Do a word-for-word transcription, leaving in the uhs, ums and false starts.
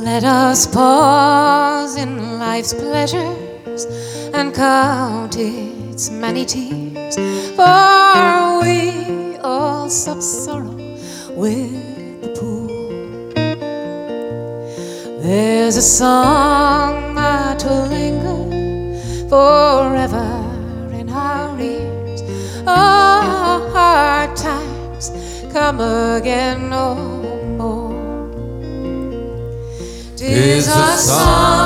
Let us pause in life's pleasures and count its many tears, for we all sup sorrow with the pool. There's a song that will linger forever in our ears. Oh, hard times come again no more. 'Tis a song